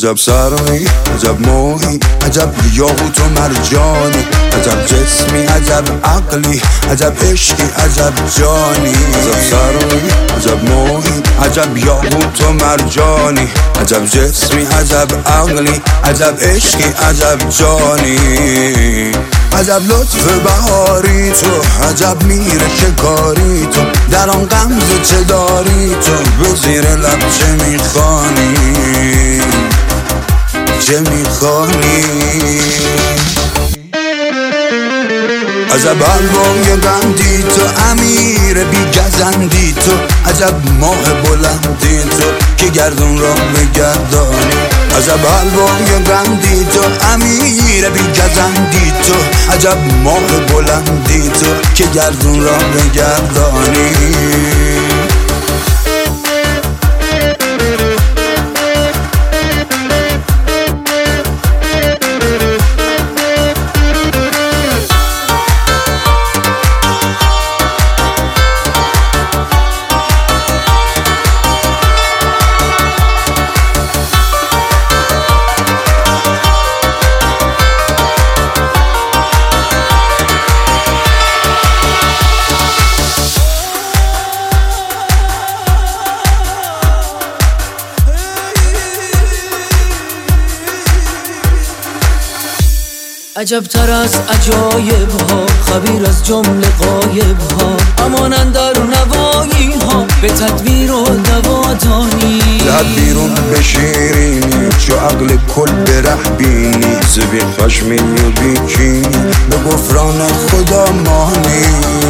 عجب سرمی، عجب موهی، عجب یاقوت و مرجانی، عجب جسمی، عجب عقلی، عجب عشقی، عجب جانی. عجب سرمی، عجب موهی، عجب یاقوت و مرجانی، عجب جسمی، عجب عقلی، عجب عشقی، عجب جانی. عجب لطف بهاری تو، عجب میره شکاری تو، در آن غمزه چه داری تو، به زیر لب چه میخوانی، چه میخوانی. عجب الوان گندی تو، امیر بی گزندی تو، عجب ماه بلندی تو که گردون را بگردانی. عجب الوان گندی تو، امیر بی گزندی تو، عجب ماه بلندی تو که گردون را بگردانی. عجب تر از عجایب ها، خبیر از جمله غایب ها، امانند در نوایی ها، به تدبیر و دوادانی. لب بیرون به شیرینی، چو عقل کل به ره بینی، ز بی خشمی و بی کینی، به گفران خدا مانی.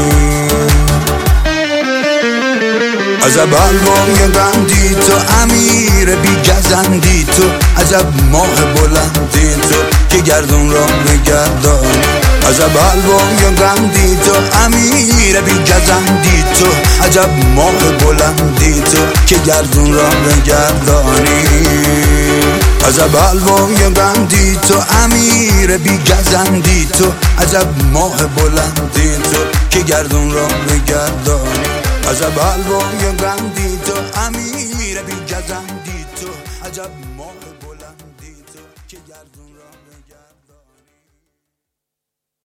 عجب الوان گندی تو، امیر بی گزندی تو، عجب ماه بلندی تو که گردون را بگردانی. عجب الوان گندی تو، امیر بی گزندی تو، عجب ماه بلندی تو که گردون را بگردانی. عجب الوان گندی تو، امیر بی گزندی تو، عجب ماه بلندی تو که گردون را بگردانی. عجب الوان گندی تو، امیر بی گزندی تو، عجب ماه بلندی تو که گردون